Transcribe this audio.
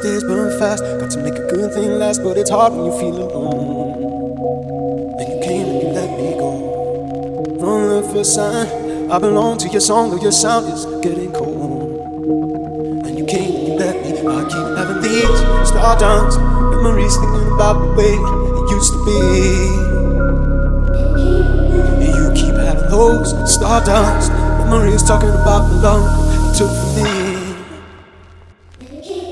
days burn fast. Got to make a good thing last, but it's hard when you feel alone. And you came and you let me go. From the first sign, I belong to your song, though your sound is getting cold. And you came and you let me. I keep having these star downs, memories thinking about the way it used to be. And you keep having those star downs, memories talking about the love you took from me.